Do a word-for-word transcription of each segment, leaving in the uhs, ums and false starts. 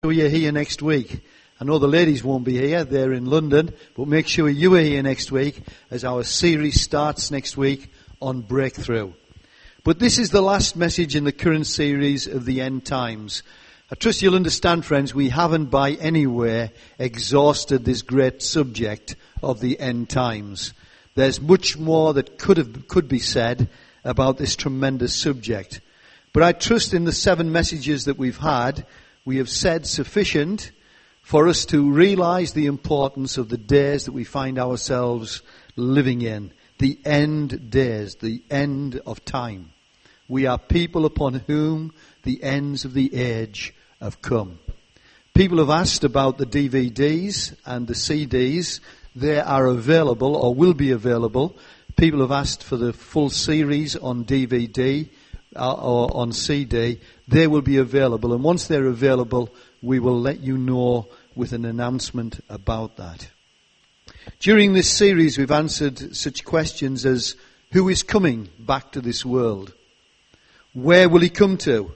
sure you're here next week. I know the ladies won't be here, they're in London, but make sure you are here next week as our series starts next week on breakthrough. But this is the last message in the current series of the end times. I trust you'll understand, friends, we haven't by anywhere exhausted this great subject of the end times. There's much more that could have could be said about this tremendous subject. But I trust in the seven messages that we've had, we have said sufficient for us to realize the importance of the days that we find ourselves living in. The end days, the end of time. We are people upon whom the ends of the age have come. People have asked about the D V Ds and the C Ds. They are available or will be available. People have asked for the full series on D V D uh, or on C D. They will be available. And once they're available, we will let you know with an announcement about that. During this series, we've answered such questions as, who is coming back to this world? Where will he come to?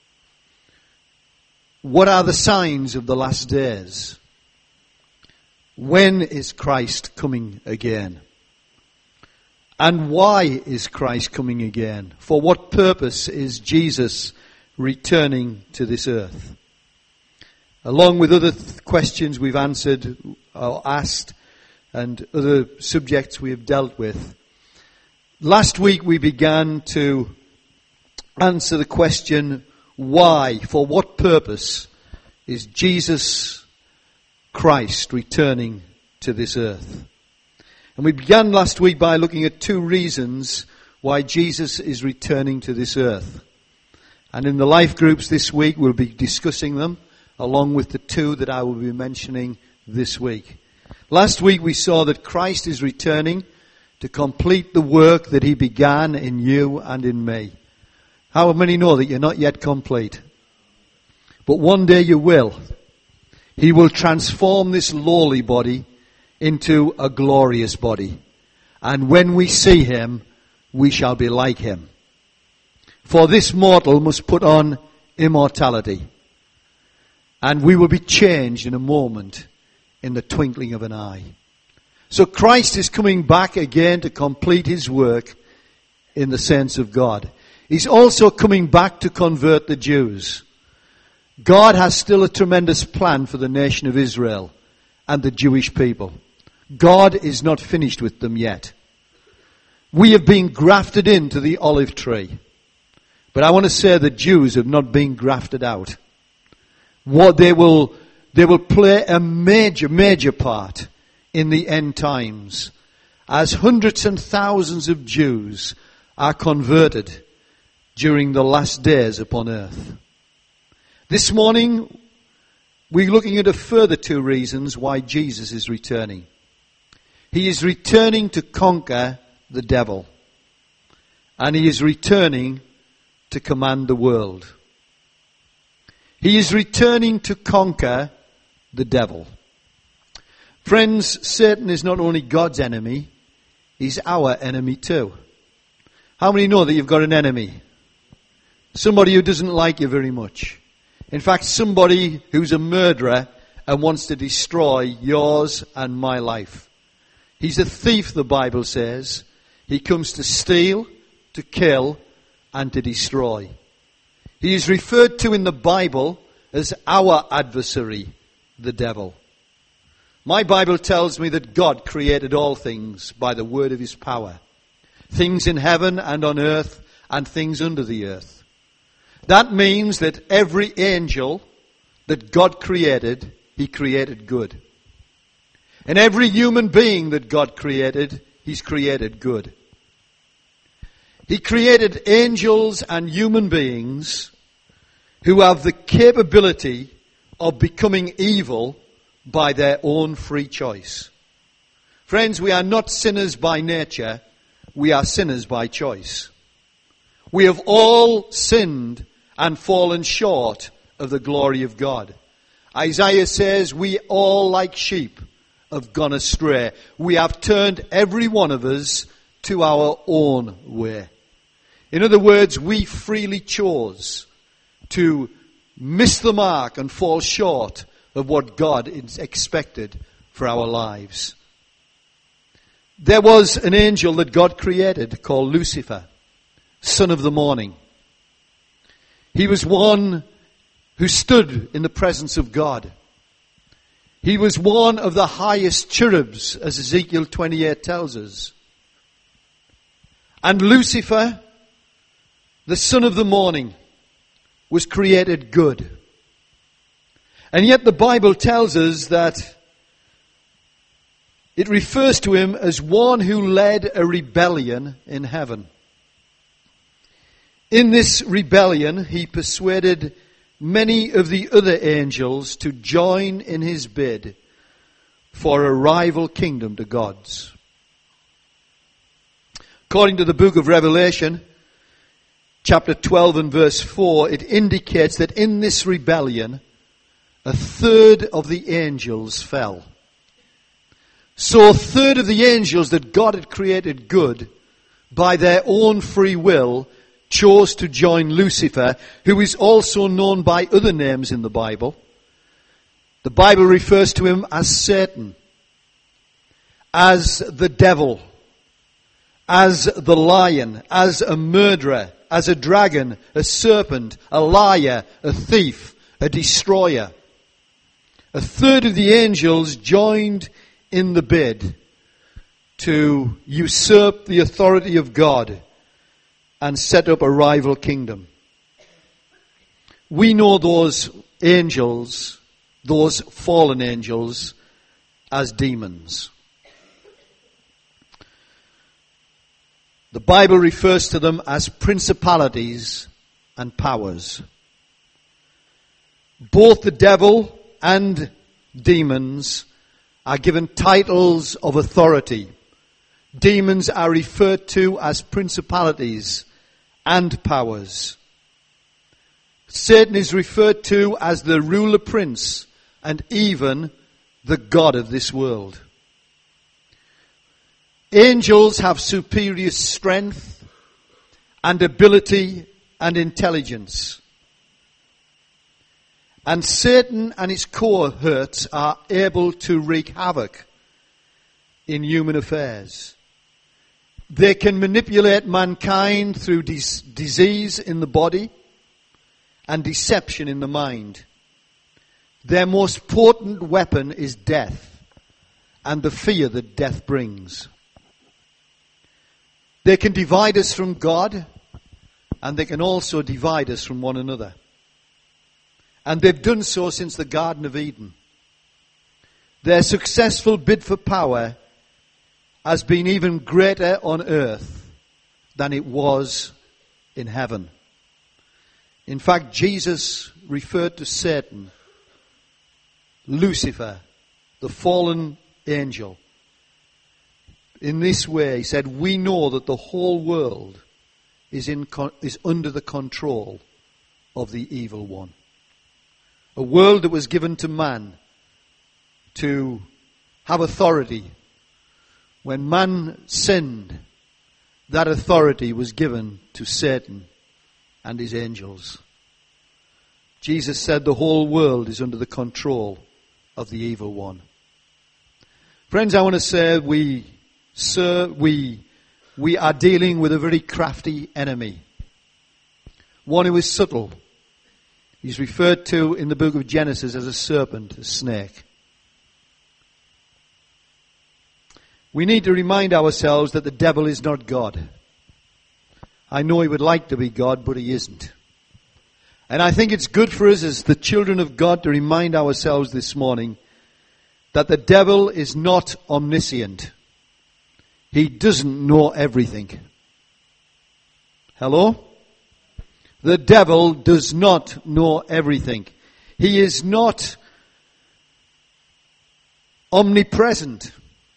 What are the signs of the last days? When is Christ coming again? And why is Christ coming again? For what purpose is Jesus returning to this earth? Along with other th- questions we've answered or asked and other subjects we have dealt with. Last week we began to answer the question, why, for what purpose is Jesus Christ returning to this earth? And we began last week by looking at two reasons why Jesus is returning to this earth. And in the life groups this week we'll be discussing them, along with the two that I will be mentioning this week. Last week we saw that Christ is returning to complete the work that he began in you and in me. How many know that you're not yet complete? But one day you will. He will transform this lowly body into a glorious body. And when we see him, we shall be like him. For this mortal must put on immortality. And we will be changed in a moment, in the twinkling of an eye. So Christ is coming back again to complete his work in the saints of God. He's also coming back to convert the Jews. God has still a tremendous plan for the nation of Israel and the Jewish people. God is not finished with them yet. We have been grafted into the olive tree. But I want to say the Jews have not been grafted out. What they will, they will play a major, major part in the end times as hundreds and thousands of Jews are converted during the last days upon earth. This morning, we're looking at a further two reasons why Jesus is returning. He is returning to conquer the devil. And he is returning to command the world. He is returning to conquer the devil. Friends, Satan is not only God's enemy, he's our enemy too. How many know that you've got an enemy? Somebody who doesn't like you very much. In fact, somebody who's a murderer and wants to destroy yours and my life. He's a thief, the Bible says. He comes to steal, to kill, and to destroy. He is referred to in the Bible as our adversary, the devil. My Bible tells me that God created all things by the word of his power. Things in heaven and on earth and things under the earth. That means that every angel that God created, he created good. And every human being that God created, he's created good. He created angels and human beings who have the capability of becoming evil by their own free choice. Friends, we are not sinners by nature. We are sinners by choice. We have all sinned and fallen short of the glory of God. Isaiah says, we all like sheep have gone astray. We have turned every one of us to our own way. In other words, we freely chose to miss the mark and fall short of what God is expected for our lives. There was an angel that God created called Lucifer, son of the morning. He was one who stood in the presence of God. He was one of the highest cherubs, as Ezekiel twenty-eight tells us. And Lucifer, the son of the morning, was created good. And yet the Bible tells us that it refers to him as one who led a rebellion in heaven. In this rebellion, he persuaded many of the other angels to join in his bid for a rival kingdom to God's. According to the book of Revelation, chapter twelve and verse four, it indicates that in this rebellion, a third of the angels fell. So a third of the angels that God had created good, by their own free will, chose to join Lucifer, who is also known by other names in the Bible. The Bible refers to him as Satan, as the devil, as the lion, as a murderer, as a dragon, a serpent, a liar, a thief, a destroyer. A third of the angels joined in the bid to usurp the authority of God and set up a rival kingdom. We know those angels, those fallen angels, as demons. The Bible refers to them as principalities and powers. Both the devil and demons are given titles of authority. Demons are referred to as principalities and powers. Satan is referred to as the ruler prince and even the god of this world. Angels have superior strength and ability and intelligence. And Satan and his cohorts are able to wreak havoc in human affairs. They can manipulate mankind through dis- disease in the body and deception in the mind. Their most potent weapon is death and the fear that death brings. They can divide us from God, and they can also divide us from one another. And they've done so since the Garden of Eden. Their successful bid for power has been even greater on earth than it was in heaven. In fact, Jesus referred to Satan, Lucifer, the fallen angel, in this way. He said, we know that the whole world is in con- is under the control of the evil one. A world that was given to man to have authority. When man sinned, that authority was given to Satan and his angels. Jesus said the whole world is under the control of the evil one. Friends, I want to say we, sir, we, we are dealing with a very crafty enemy. One who is subtle. He's referred to in the book of Genesis as a serpent, a snake. We need to remind ourselves that the devil is not God. I know he would like to be God, but he isn't. And I think it's good for us as the children of God to remind ourselves this morning that the devil is not omniscient. He doesn't know everything. Hello? The devil does not know everything. He is not omnipresent.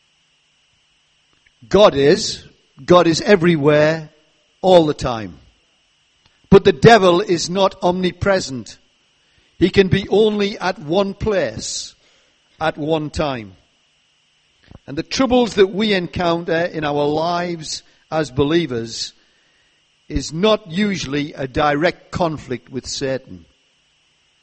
God is. God is everywhere, all the time. But the devil is not omnipresent. He can be only at one place at one time. And the troubles that we encounter in our lives as believers is not usually a direct conflict with Satan.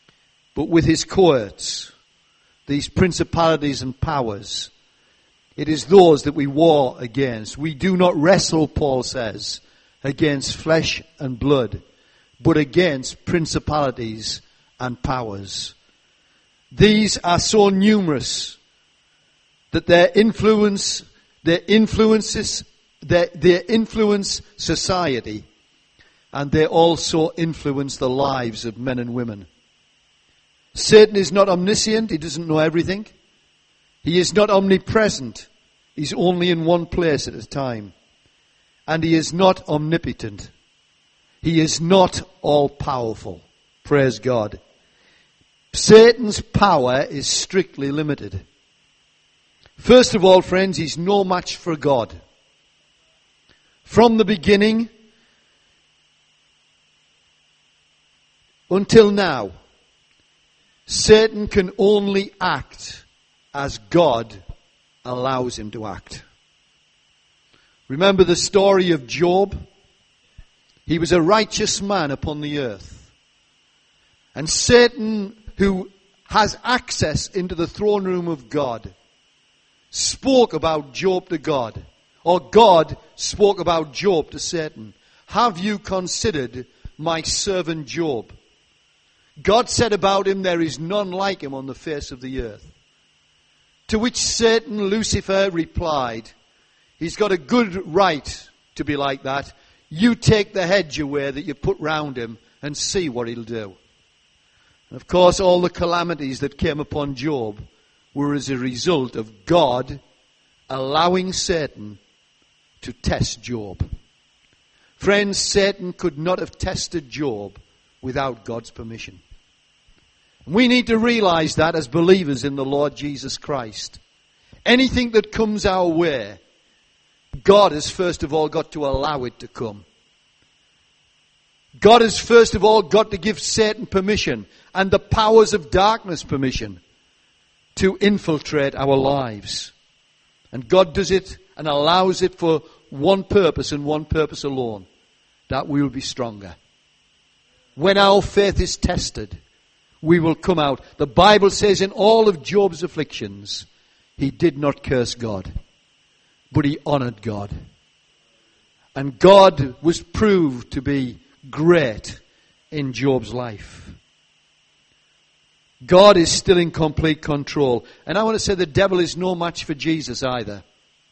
but with his cohorts, these principalities and powers. It is those that we war against. We do not wrestle, Paul says, against flesh and blood, but against principalities and powers. These are so numerous that their influence, their influences, their, their influence society, and they also influence the lives of men and women. Satan is not omniscient. He doesn't know everything. He is not omnipresent. He's only in one place at a time. And he is not omnipotent. He is not all-powerful. Praise God. Satan's power is strictly limited. First of all, friends, he's no match for God. From the beginning until now, Satan can only act as God allows him to act. Remember the story of Job? He was a righteous man upon the earth. And Satan, who has access into the throne room of God, spoke about Job to God. Or God spoke about Job to Satan. Have you considered my servant Job? God said about him, there is none like him on the face of the earth. To which Satan, Lucifer, replied, he's got a good right to be like that. You take the hedge away that you put round him and see what he'll do. And of course, all the calamities that came upon Job were as a result of God allowing Satan to test Job. Friends, Satan could not have tested Job without God's permission. We need to realize that as believers in the Lord Jesus Christ. Anything that comes our way, God has first of all got to allow it to come. God has first of all got to give Satan permission and the powers of darkness permission to infiltrate our lives. And God does it and allows it for one purpose and one purpose alone, that we will be stronger. When our faith is tested, we will come out. The Bible says in all of Job's afflictions, he did not curse God, but he honored God. And God was proved to be great in Job's life. God is still in complete control. And I want to say the devil is no match for Jesus either.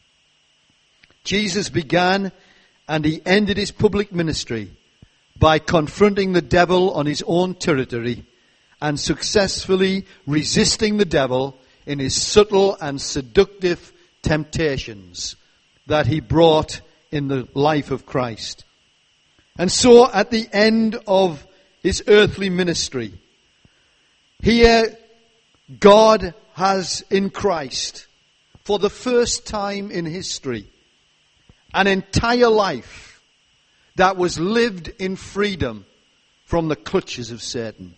Jesus began and he ended his public ministry by confronting the devil on his own territory and successfully resisting the devil in his subtle and seductive temptations that he brought in the life of Christ. And so at the end of his earthly ministry, here God has in Christ, for the first time in history, an entire life that was lived in freedom from the clutches of Satan.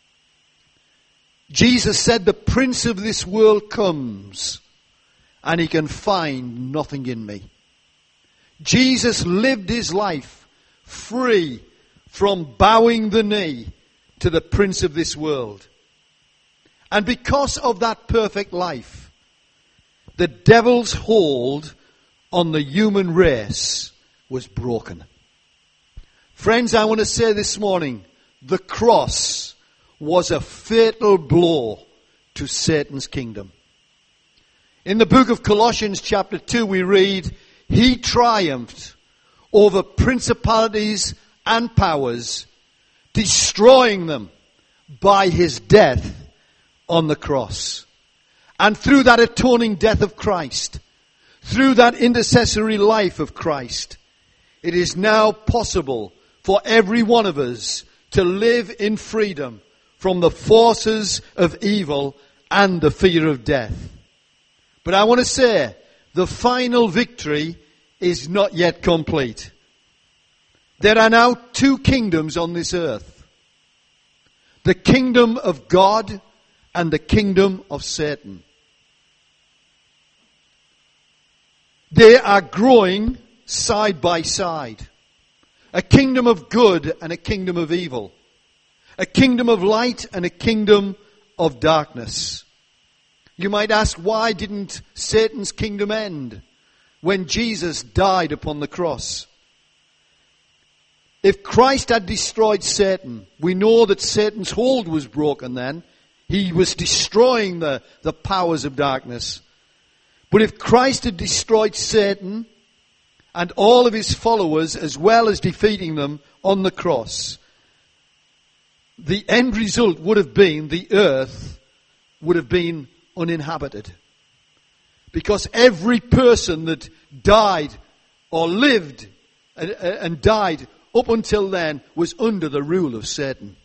Jesus said, the prince of this world comes and he can find nothing in me. Jesus lived his life free from bowing the knee to the prince of this world. And because of that perfect life, the devil's hold on the human race was broken. Friends, I want to say this morning, the cross was a fatal blow to Satan's kingdom. In the book of Colossians chapter two we read, he triumphed over principalities and powers, destroying them by his death on the cross. And through that atoning death of Christ, through that intercessory life of Christ, it is now possible for every one of us to live in freedom from the forces of evil and the fear of death. But I want to say, the final victory is not yet complete. There are now two kingdoms on this earth. The kingdom of God and the kingdom of Satan. They are growing side by side. A kingdom of good and a kingdom of evil. A kingdom of light and a kingdom of darkness. You might ask, why didn't Satan's kingdom end when Jesus died upon the cross? If Christ had destroyed Satan, we know that Satan's hold was broken then. He was destroying the, the powers of darkness. But if Christ had destroyed Satan and all of his followers, as well as defeating them on the cross, the end result would have been the earth would have been uninhabited. Because every person that died or lived and, and died up until then was under the rule of Satan.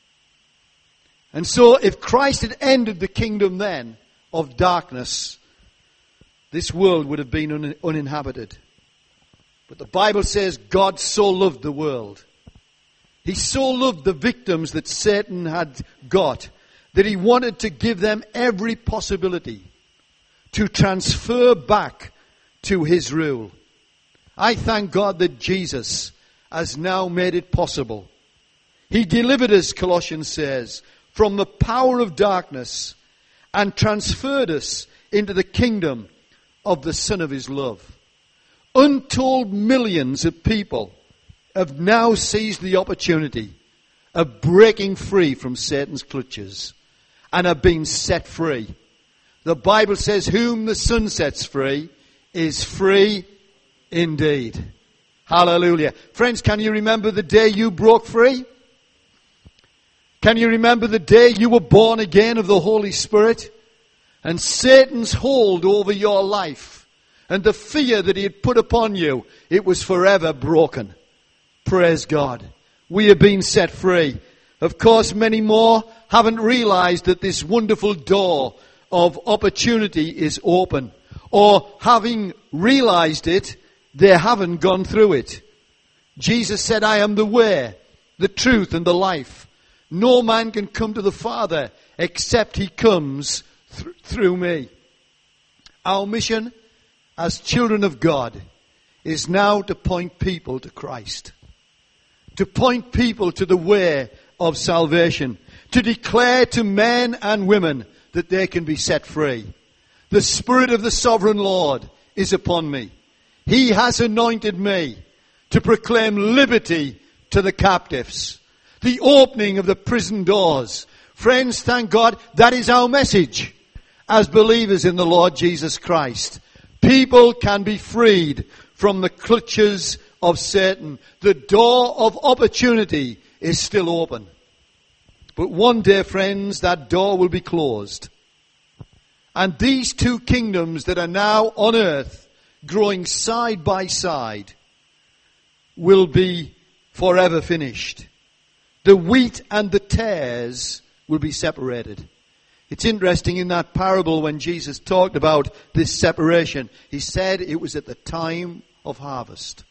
And so if Christ had ended the kingdom then of darkness, this world would have been un- uninhabited. But the Bible says God so loved the world. He so loved the victims that Satan had got that he wanted to give them every possibility to transfer back to his rule. I thank God that Jesus has now made it possible. He delivered us, Colossians says, from the power of darkness and transferred us into the kingdom of the Son of his love. Untold millions of people have now seized the opportunity of breaking free from Satan's clutches and have been set free. The Bible says, whom the Son sets free is free indeed. Hallelujah. Friends, can you remember the day you broke free? Can you remember the day you were born again of the Holy Spirit? And Satan's hold over your life and the fear that he had put upon you, it was forever broken. Praise God. We have been set free. Of course, many more haven't realized that this wonderful door of opportunity is open. Or having realized it, they haven't gone through it. Jesus said, I am the way, the truth, and the life. No man can come to the Father except he comes th- through me. Our mission as children of God is now to point people to Christ. To point people to the way of salvation. To declare to men and women that they can be set free. The Spirit of the Sovereign Lord is upon me. He has anointed me to proclaim liberty to the captives. The opening of the prison doors. Friends, thank God, that is our message as believers in the Lord Jesus Christ. People can be freed from the clutches of Satan. The door of opportunity is still open. But one day, friends, that door will be closed. And these two kingdoms that are now on earth, growing side by side, will be forever finished. The wheat and the tares will be separated. It's interesting in that parable when Jesus talked about this separation, he said it was at the time of harvest.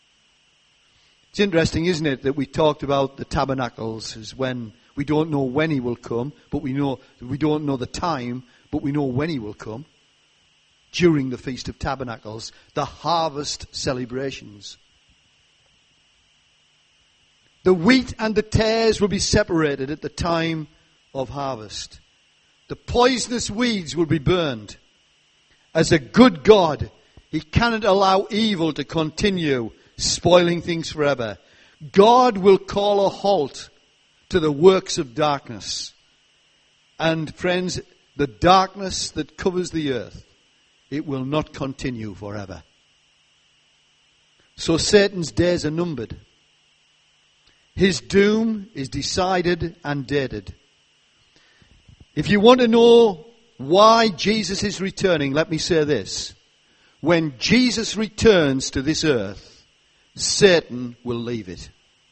It's interesting, isn't it, that we talked about the tabernacles as when we don't know when he will come, but we know we don't know the time, but we know when he will come. During the Feast of Tabernacles, the harvest celebrations. The wheat and the tares will be separated at the time of harvest. The poisonous weeds will be burned. As a good God, he cannot allow evil to continue spoiling things forever. God will call a halt to the works of darkness. And friends, the darkness that covers the earth, it will not continue forever. So Satan's days are numbered. His doom is decided and dated. If you want to know why Jesus is returning, let me say this. When Jesus returns to this earth, Satan will leave it.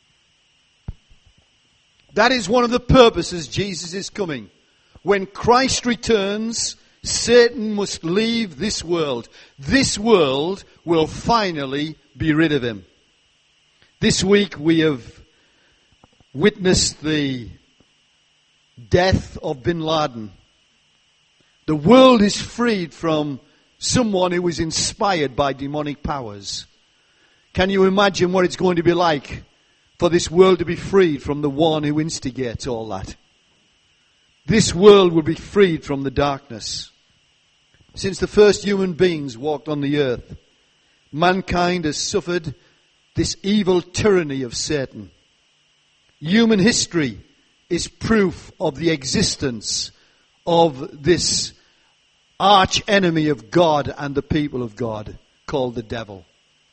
That is one of the purposes Jesus is coming. When Christ returns, Satan must leave this world. This world will finally be rid of him. This week we have witnessed the death of Bin Laden. The world is freed from someone who was inspired by demonic powers. Can you imagine what it's going to be like for this world to be freed from the one who instigates all that? this world will be freed from the darkness. Since the first human beings walked on the earth, mankind has suffered this evil tyranny of Satan. Human history is proof of the existence of this arch enemy of God and the people of God, called the devil.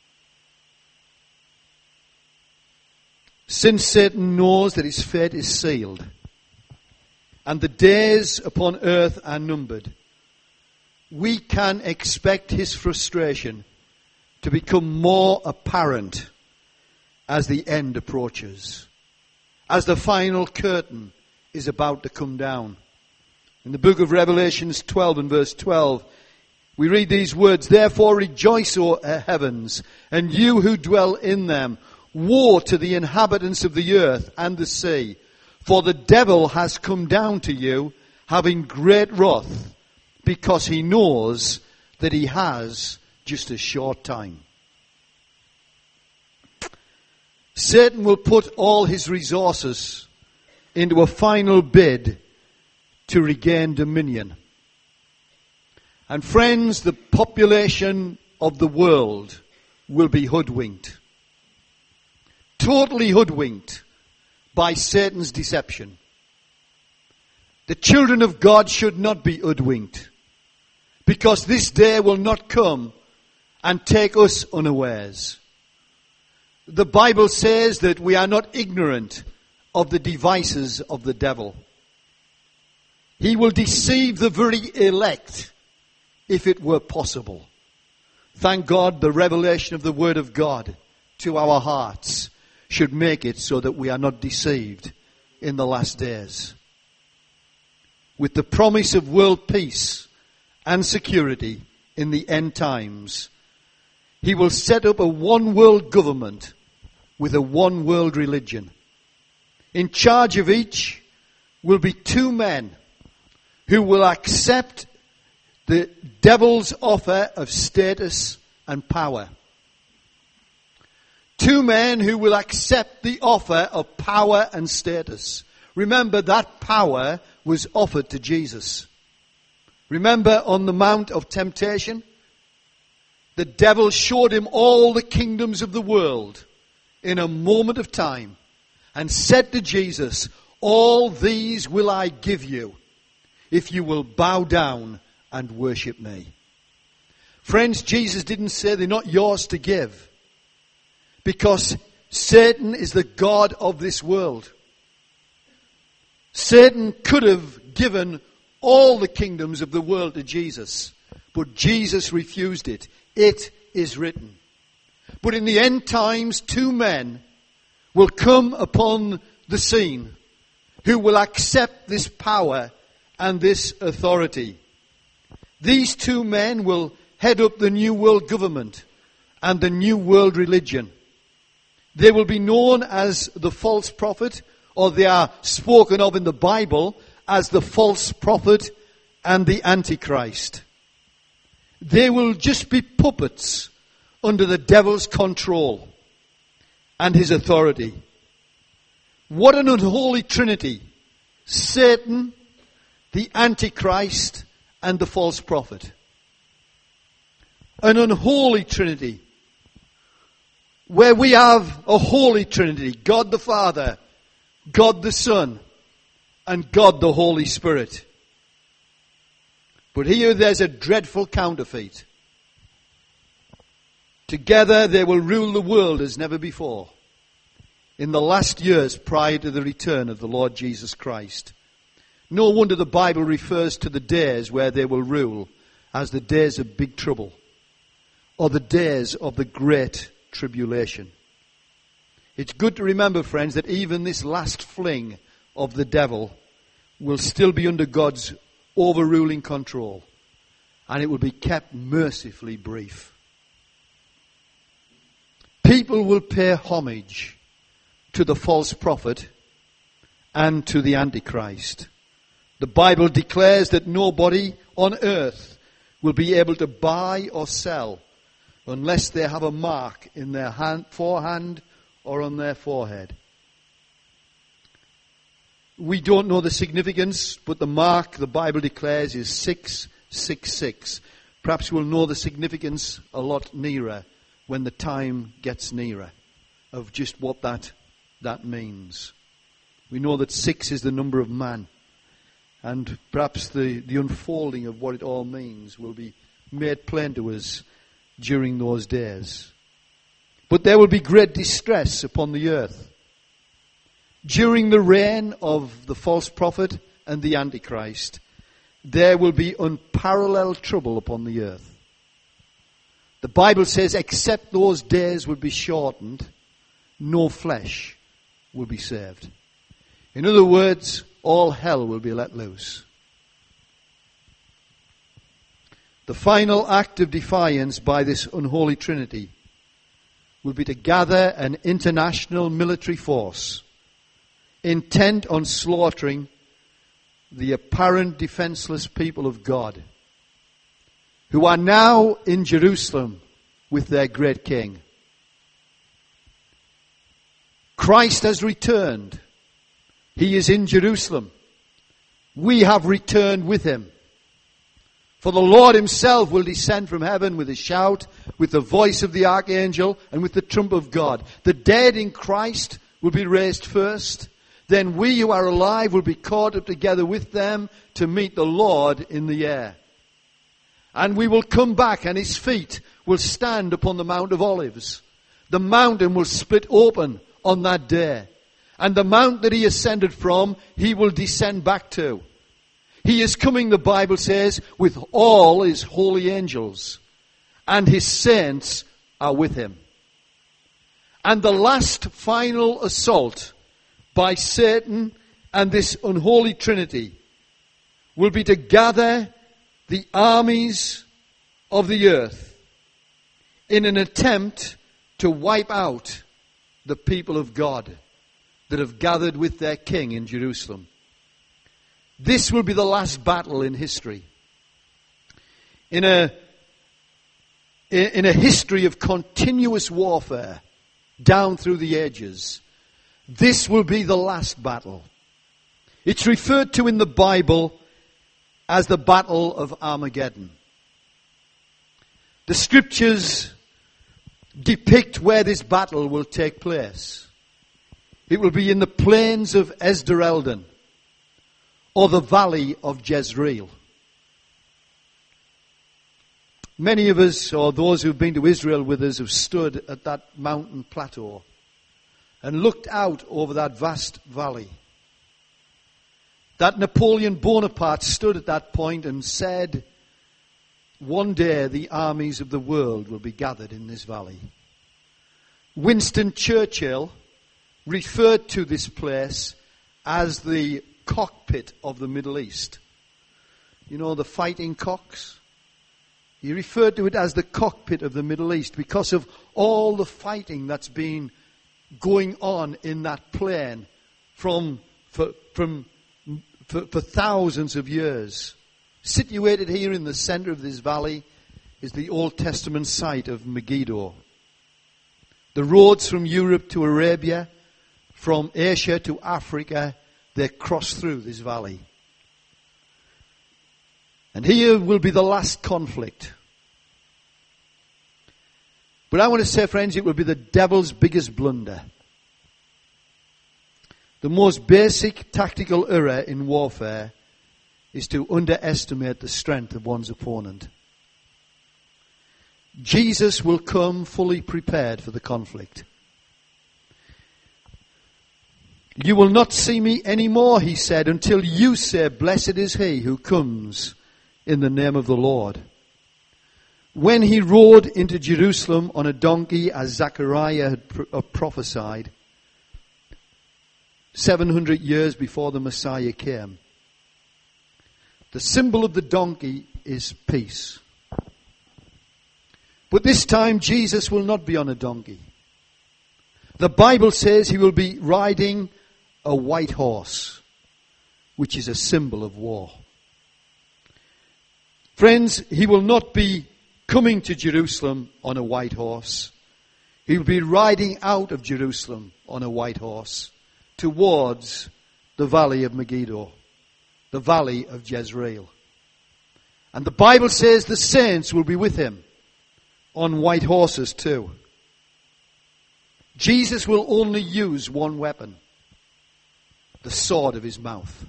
Since Satan knows that his fate is sealed, and the days upon earth are numbered, we can expect his frustration to become more apparent as the end approaches, as the final curtain is about to come down. In the book of Revelations twelve and verse twelve, we read these words, "Therefore rejoice, O heavens, and you who dwell in them. Woe to the inhabitants of the earth and the sea, for the devil has come down to you, having great wrath, because he knows that he has just a short time." Satan will put all his resources into a final bid to regain dominion. And friends, the population of the world will be hoodwinked. Totally hoodwinked by Satan's deception. The children of God should not be hoodwinked, because this day will not come and take us unawares. The Bible says that we are not ignorant of the devices of the devil. He will deceive the very elect if it were possible. Thank God the revelation of the Word of God to our hearts should make it so that we are not deceived in the last days. With the promise of world peace and security in the end times, he will set up a one world government with a one world religion. In charge of each will be two men who will accept the devil's offer of status and power. Two men who will accept the offer of power and status. Remember, that power was offered to Jesus. Remember, on the Mount of Temptation, the devil showed him all the kingdoms of the world in a moment of time and said to Jesus, "All these will I give you if you will bow down and worship me." Friends, Jesus didn't say they're not yours to give, because Satan is the god of this world. Satan could have given all the kingdoms of the world to Jesus, but Jesus refused it. It is written. But in the end times, two men will come upon the scene who will accept this power and this authority. These two men will head up the new world government and the new world religion. They will be known as the false prophet, or they are spoken of in the Bible as the false prophet and the Antichrist. They will just be puppets under the devil's control and his authority. What an unholy trinity. Satan, the Antichrist, and the false prophet. An unholy trinity, where we have a holy trinity, God the Father, God the Son, and God the Holy Spirit. But here there's a dreadful counterfeit. Together they will rule the world as never before in the last years prior to the return of the Lord Jesus Christ. No wonder the Bible refers to the days where they will rule as the days of big trouble, or the days of the great tribulation. It's good to remember, friends, that even this last fling of the devil will still be under God's overruling control, and it will be kept mercifully brief. People will pay homage to the false prophet and to the Antichrist. The Bible declares that nobody on earth will be able to buy or sell unless they have a mark in their hand, forehand or on their forehead. We don't know the significance, but the mark the Bible declares is six six six. Perhaps we'll know the significance a lot nearer when the time gets nearer of just what that, that means. We know that six is the number of man. And perhaps the, the unfolding of what it all means will be made plain to us during those days. But there will be great distress upon the earth. During the reign of the false prophet and the Antichrist, there will be unparalleled trouble upon the earth. The Bible says, except those days will be shortened, no flesh will be saved. In other words, all hell will be let loose. The final act of defiance by this unholy trinity will be to gather an international military force intent on slaughtering the apparent defenseless people of God, who are now in Jerusalem with their great king. Christ has returned. He is in Jerusalem. We have returned with him. For the Lord himself will descend from heaven with a shout, with the voice of the archangel, and with the trump of God. The dead in Christ will be raised first. Then we who are alive will be caught up together with them to meet the Lord in the air. And we will come back, and his feet will stand upon the Mount of Olives. The mountain will split open on that day. And the mount that he ascended from, he will descend back to. He is coming, the Bible says, with all his holy angels. And his saints are with him. And the last final assault by Satan and this unholy trinity will be to gather the armies of the earth in an attempt to wipe out the people of God that have gathered with their king in Jerusalem. This will be the last battle in history. In a, in a history of continuous warfare down through the ages, this will be the last battle. It's referred to in the Bible as the Battle of Armageddon. The scriptures depict where this battle will take place. It will be in the plains of Esdraelon or the valley of Jezreel. Many of us, or those who've been to Israel with us, have stood at that mountain plateau and looked out over that vast valley. That Napoleon Bonaparte stood at that point and said, one day the armies of the world will be gathered in this valley. Winston Churchill referred to this place as the cockpit of the Middle East. You know, the fighting cocks? He referred to it as the cockpit of the Middle East because of all the fighting that's been going on in that plain from for, from for, for thousands of years. Situated here in the center of this valley is the Old Testament site of Megiddo. The roads from Europe to Arabia, from Asia to Africa, they cross through this valley. And here will be the last conflict. But I want to say, friends, it will be the devil's biggest blunder. The most basic tactical error in warfare is to underestimate the strength of one's opponent. Jesus will come fully prepared for the conflict. You will not see me anymore, he said, until you say, blessed is he who comes in the name of the Lord. When he rode into Jerusalem on a donkey, as Zechariah had pro- prophesied, seven hundred years before the Messiah came, the symbol of the donkey is peace. But this time Jesus will not be on a donkey. The Bible says he will be riding a white horse, which is a symbol of war. Friends, he will not be coming to Jerusalem on a white horse. He will be riding out of Jerusalem on a white horse towards the valley of Megiddo, the valley of Jezreel. And the Bible says the saints will be with him on white horses too. Jesus will only use one weapon, the sword of his mouth.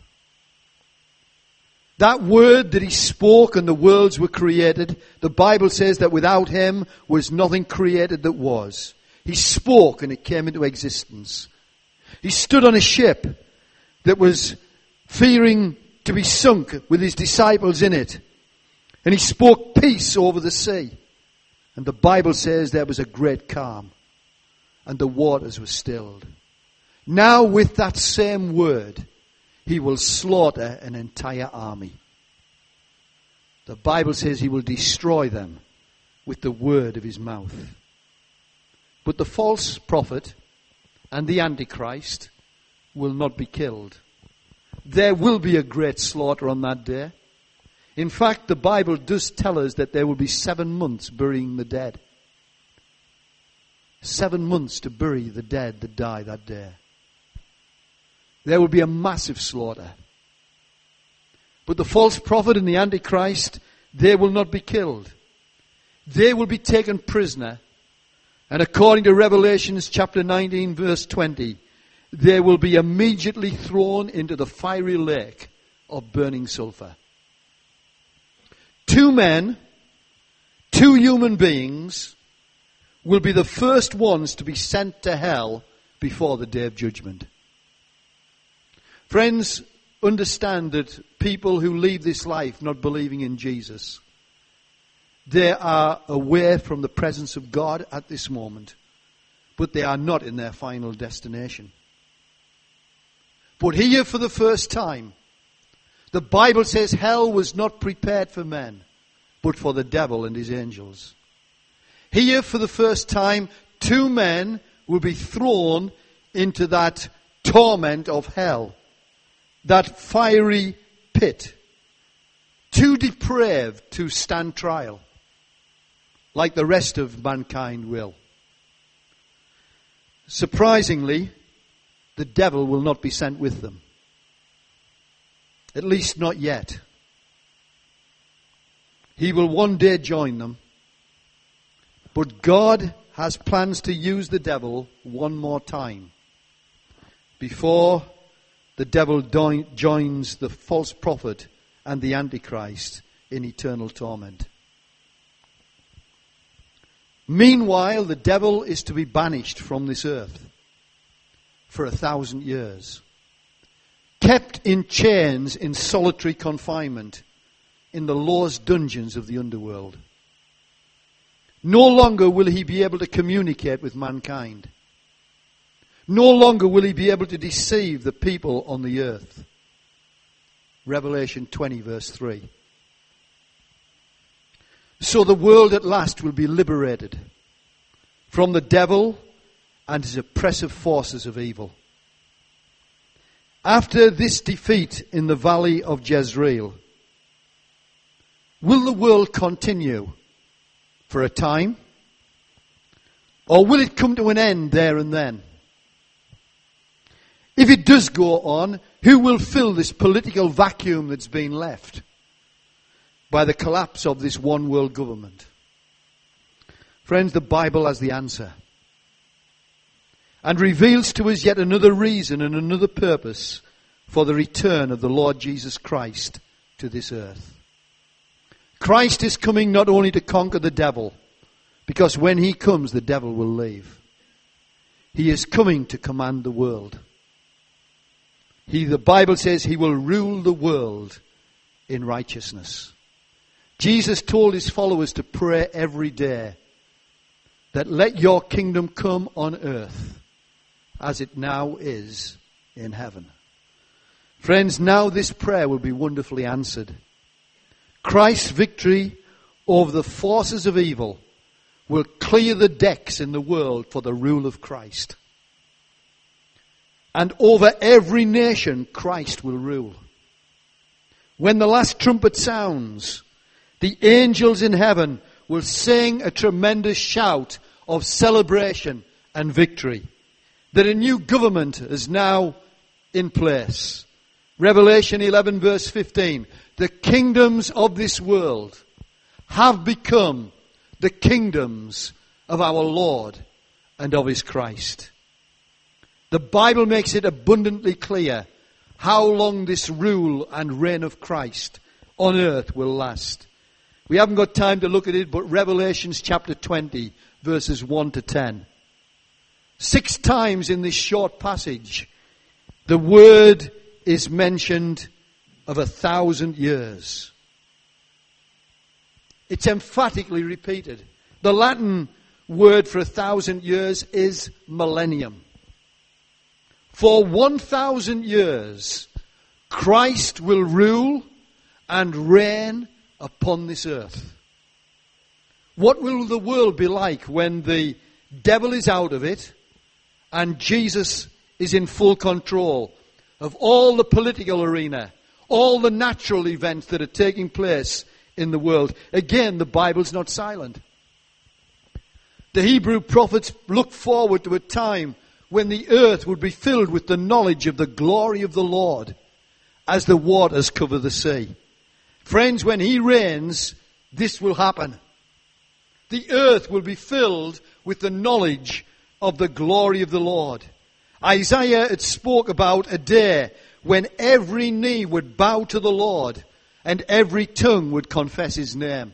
That word that he spoke and the worlds were created, the Bible says that without him was nothing created that was. He spoke and it came into existence. He stood on a ship that was fearing to be sunk with his disciples in it. And he spoke peace over the sea. And the Bible says there was a great calm. And the waters were stilled. Now with that same word, he will slaughter an entire army. The Bible says he will destroy them with the word of his mouth. But the false prophet and the Antichrist will not be killed. There will be a great slaughter on that day. In fact, the Bible does tell us that there will be seven months burying the dead. Seven months to bury the dead that die that day. There will be a massive slaughter. But the false prophet and the Antichrist, they will not be killed. They will be taken prisoner. And according to Revelation chapter nineteen verse twenty, they will be immediately thrown into the fiery lake of burning sulfur. Two men, two human beings, will be the first ones to be sent to hell before the day of judgment. Friends, understand that people who leave this life not believing in Jesus, they are away from the presence of God at this moment, but they are not in their final destination. But here for the first time, the Bible says hell was not prepared for men, but for the devil and his angels. Here for the first time, two men will be thrown into that torment of hell, that fiery pit, too depraved to stand trial, like the rest of mankind will. Surprisingly, the devil will not be sent with them. At least not yet. He will one day join them. But God has plans to use the devil one more time before the devil do- joins the false prophet and the Antichrist in eternal torment. Meanwhile, the devil is to be banished from this earth for a thousand years, kept in chains in solitary confinement in the lowest dungeons of the underworld. No longer will he be able to communicate with mankind. No longer will he be able to deceive the people on the earth. Revelation twenty verse three. So the world at last will be liberated from the devil and his oppressive forces of evil. After this defeat in the valley of Jezreel, will the world continue for a time? Or will it come to an end there and then? If it does go on, who will fill this political vacuum that's been left by the collapse of this one world government? Friends, the Bible has the answer and reveals to us yet another reason and another purpose for the return of the Lord Jesus Christ to this earth. Christ is coming not only to conquer the devil, because when he comes, the devil will leave. He is coming to command the world. He, the Bible says, he will rule the world in righteousness. Jesus told his followers to pray every day that let your kingdom come on earth as it now is in heaven. Friends, now this prayer will be wonderfully answered. Christ's victory over the forces of evil will clear the decks in the world for the rule of Christ. And over every nation, Christ will rule. When the last trumpet sounds, the angels in heaven will sing a tremendous shout of celebration and victory. That a new government has now in place. Revelation eleven verse fifteen. The kingdoms of this world have become the kingdoms of our Lord and of his Christ. The Bible makes it abundantly clear how long this rule and reign of Christ on earth will last. We haven't got time to look at it, but Revelations chapter twenty, verses one to ten. Six times in this short passage, the word is mentioned of a thousand years. It's emphatically repeated. The Latin word for a thousand years is millennium. For one thousand years, Christ will rule and reign upon this earth. What will the world be like when the devil is out of it and Jesus is in full control of all the political arena, all the natural events that are taking place in the world? Again, the Bible's not silent. The Hebrew prophets looked forward to a time when the earth would be filled with the knowledge of the glory of the Lord as the waters cover the sea. Friends, when he reigns, this will happen. The earth will be filled with the knowledge of the glory of the Lord. Isaiah had spoke about a day when every knee would bow to the Lord and every tongue would confess his name.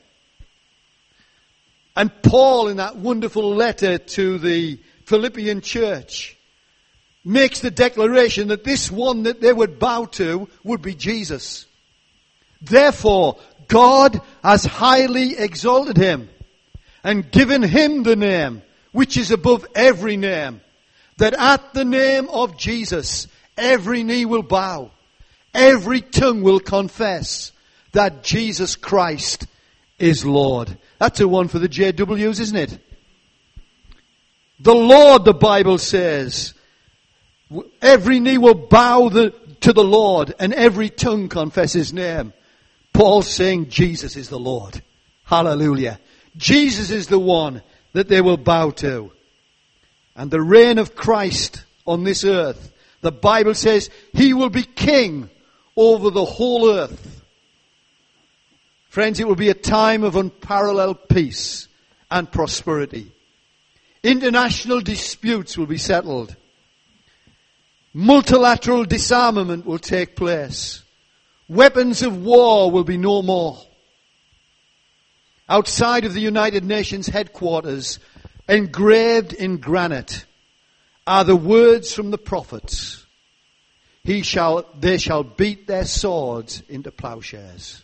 And Paul, in that wonderful letter to the Philippian church, makes the declaration that this one that they would bow to would be Jesus. Therefore, God has highly exalted him and given him the name which is above every name, that at the name of Jesus every knee will bow, every tongue will confess that Jesus Christ is Lord. That's a one for the J Ws, isn't it? The Lord, the Bible says, every knee will bow the, to the Lord and every tongue confess his name. Paul's saying Jesus is the Lord. Hallelujah. Jesus is the one that they will bow to. And the reign of Christ on this earth, the Bible says he will be king over the whole earth. Friends, it will be a time of unparalleled peace and prosperity. International disputes will be settled. Multilateral disarmament will take place. Weapons of war will be no more. Outside of the United Nations headquarters, engraved in granite, are the words from the prophets. He shall, they shall beat their swords into plowshares,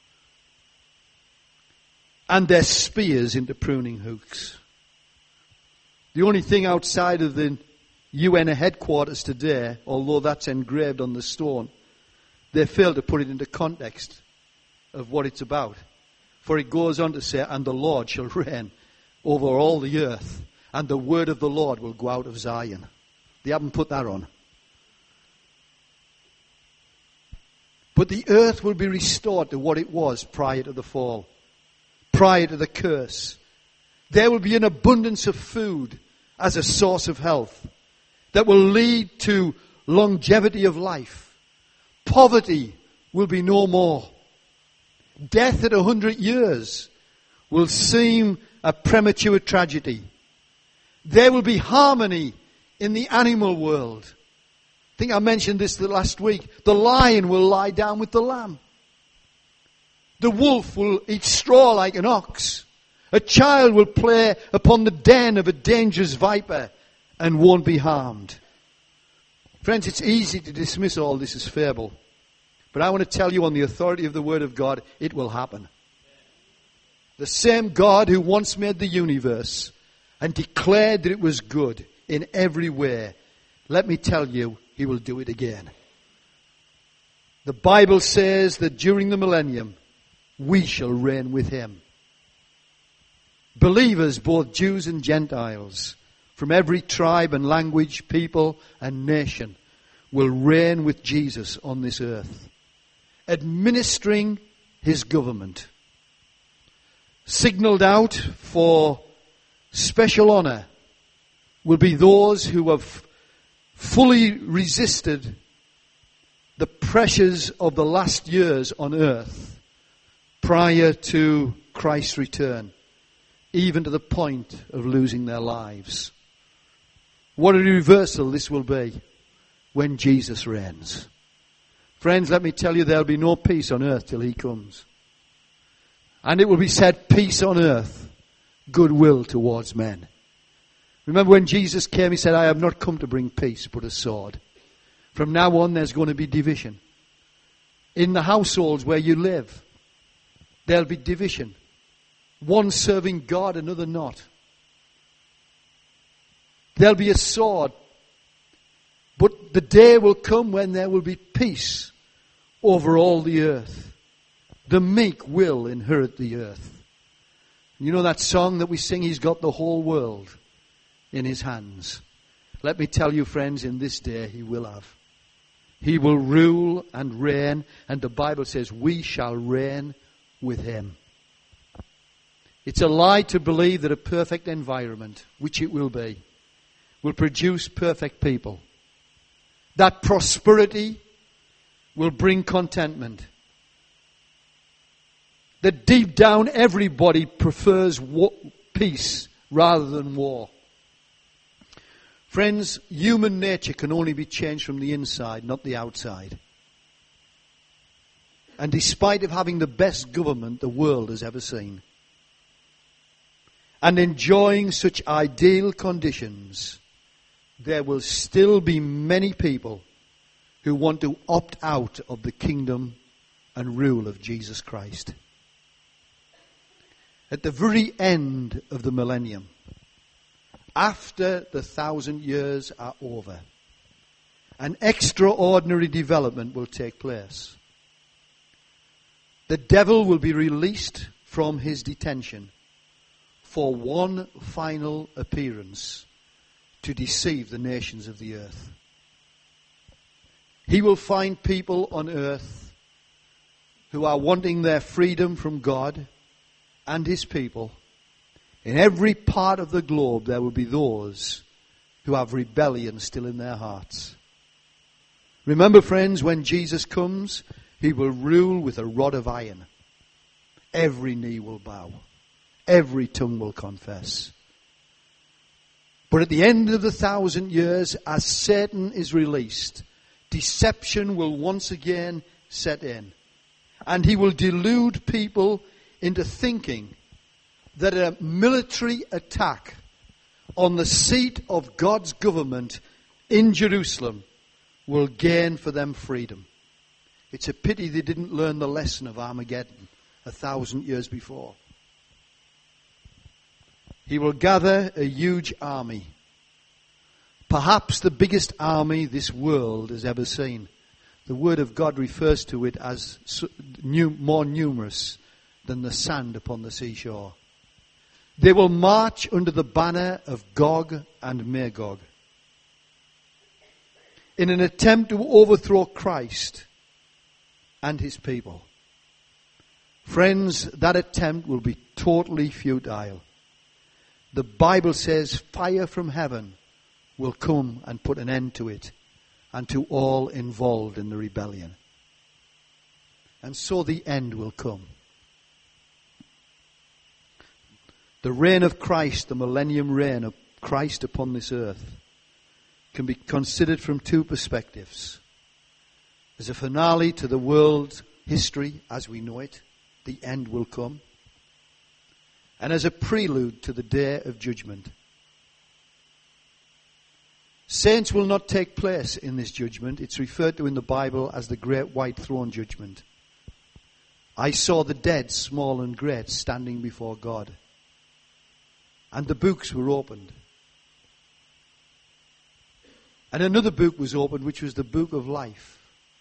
and their spears into pruning hooks. The only thing outside of the U N headquarters today, although that's engraved on the stone, they fail to put it into context of what it's about. For it goes on to say, and the Lord shall reign over all the earth, and the word of the Lord will go out of Zion. They haven't put that on. But the earth will be restored to what it was prior to the fall, prior to the curse. There will be an abundance of food as a source of health that will lead to longevity of life. Poverty will be no more. Death at a hundred years will seem a premature tragedy. There will be harmony in the animal world. I think I mentioned this the last week. The lion will lie down with the lamb. The wolf will eat straw like an ox. A child will play upon the den of a dangerous viper and won't be harmed. Friends, it's easy to dismiss all this as fable. But I want to tell you on the authority of the Word of God, it will happen. The same God who once made the universe and declared that it was good in every way, let me tell you, he will do it again. The Bible says that during the millennium, we shall reign with him. Believers, both Jews and Gentiles, from every tribe and language, people and nation, will reign with Jesus on this earth, administering his government. Signalled out for special honour will be those who have fully resisted the pressures of the last years on earth prior to Christ's return, even to the point of losing their lives. What a reversal this will be when Jesus reigns. Friends, let me tell you, there'll be no peace on earth till he comes. And it will be said, peace on earth, goodwill towards men. Remember when Jesus came, he said, I have not come to bring peace, but a sword. From now on, there's going to be division. In the households where you live, there'll be division. One serving God, another not. There'll be a sword. But the day will come when there will be peace over all the earth. The meek will inherit the earth. You know that song that we sing, he's got the whole world in his hands. Let me tell you, friends, in this day he will have. He will rule and reign, and the Bible says we shall reign with him. It's a lie to believe that a perfect environment, which it will be, will produce perfect people. That prosperity will bring contentment. That deep down everybody prefers war, peace rather than war. Friends, human nature can only be changed from the inside, not the outside. And despite of having the best government the world has ever seen, and enjoying such ideal conditions, there will still be many people who want to opt out of the kingdom and rule of Jesus Christ. At the very end of the millennium, after the thousand years are over, an extraordinary development will take place. The devil will be released from his detention for one final appearance to deceive the nations of the earth. He will find people on earth who are wanting their freedom from God and his people. In every part of the globe there will be those who have rebellion still in their hearts. Remember, friends, when Jesus comes, he will rule with a rod of iron. Every knee will bow. Every tongue will confess. But at the end of the thousand years, as Satan is released, deception will once again set in. And he will delude people into thinking that a military attack on the seat of God's government in Jerusalem will gain for them freedom. It's a pity they didn't learn the lesson of Armageddon a thousand years before. He will gather a huge army, perhaps the biggest army this world has ever seen. The Word of God refers to it as more numerous than the sand upon the seashore. They will march under the banner of Gog and Magog in an attempt to overthrow Christ and his people. Friends, that attempt will be totally futile. The Bible says fire from heaven will come and put an end to it and to all involved in the rebellion. And so the end will come. The reign of Christ, the millennium reign of Christ upon this earth, can be considered from two perspectives. As a finale to the world's history as we know it, the end will come. And as a prelude to the day of judgment. Saints will not take place in this judgment. It's referred to in the Bible as the great white throne judgment. I saw the dead, small and great, standing before God. And the books were opened. And another book was opened, which was the book of life.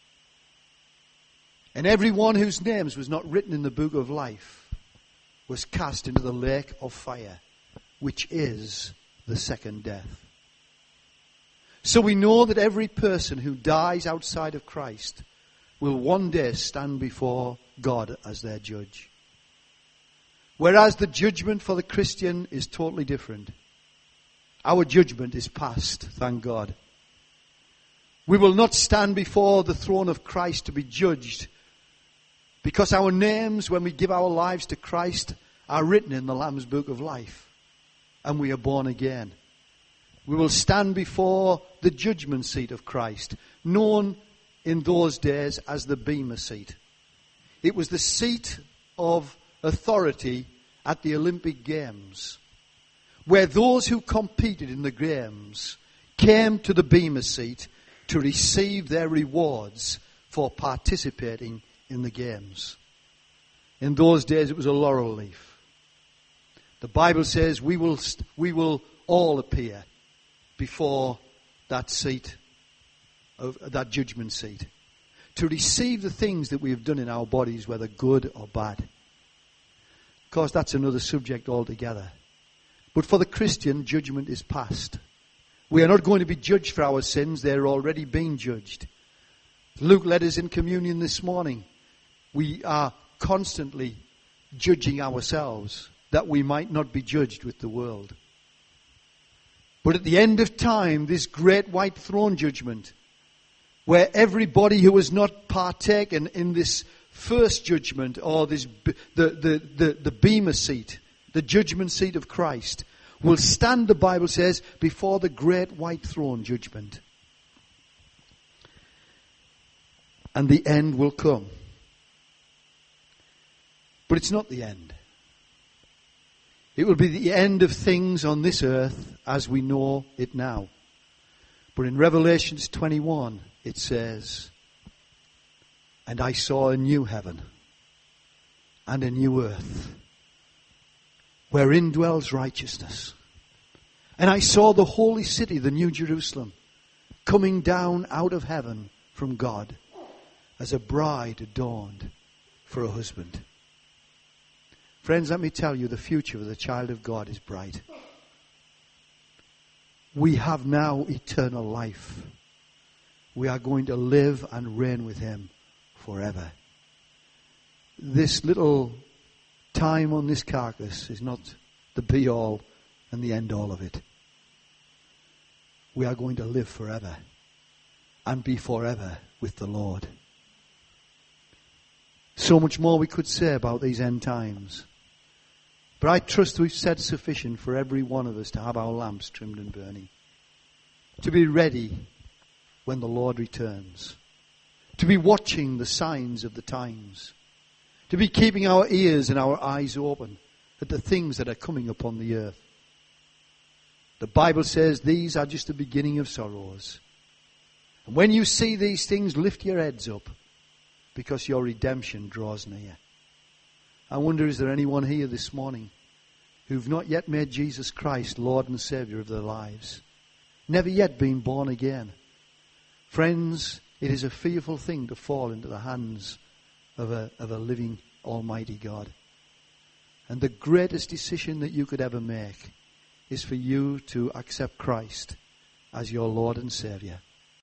And everyone whose names was not written in the book of life was cast into the lake of fire, which is the second death. So we know that every person who dies outside of Christ will one day stand before God as their judge. Whereas the judgment for the Christian is totally different. Our judgment is past, thank God. We will not stand before the throne of Christ to be judged, because our names, when we give our lives to Christ, are written in the Lamb's Book of Life, and we are born again. We will stand before the judgment seat of Christ, known in those days as the Bema seat. It was the seat of authority at the Olympic Games, where those who competed in the games came to the Bema seat to receive their rewards for participating in the games. In those days it was a laurel leaf. The Bible says we will we will all appear before that seat, of that judgment seat, to receive the things that we have done in our bodies, whether good or bad. Of course, that's another subject altogether. But for the Christian, judgment is past. We are not going to be judged for our sins. They're already being judged. Luke led us in communion this morning. We are constantly judging ourselves, that we might not be judged with the world. But at the end of time, this great white throne judgment, where everybody who has not partaken in this first judgment, or this the the the, the Bema seat, the judgment seat of Christ, will stand, the Bible says, before the great white throne judgment. And the end will come. But it's not the end. It will be the end of things on this earth as we know it now. But in Revelation twenty-one, it says, "And I saw a new heaven and a new earth, wherein dwells righteousness. And I saw the holy city, the New Jerusalem, coming down out of heaven from God, as a bride adorned for a husband." Friends, let me tell you, the future of the child of God is bright. We have now eternal life. We are going to live and reign with Him forever. This little time on this carcass is not the be-all and the end-all of it. We are going to live forever and be forever with the Lord. So much more we could say about these end times. But I trust we've said sufficient for every one of us to have our lamps trimmed and burning, to be ready when the Lord returns, to be watching the signs of the times, to be keeping our ears and our eyes open at the things that are coming upon the earth. The Bible says these are just the beginning of sorrows. And when you see these things, lift your heads up, because your redemption draws near. I wonder, is there anyone here this morning who've not yet made Jesus Christ Lord and Saviour of their lives? Never yet been born again? Friends, it is a fearful thing to fall into the hands of a, of a living Almighty God. And the greatest decision that you could ever make is for you to accept Christ as your Lord and Saviour.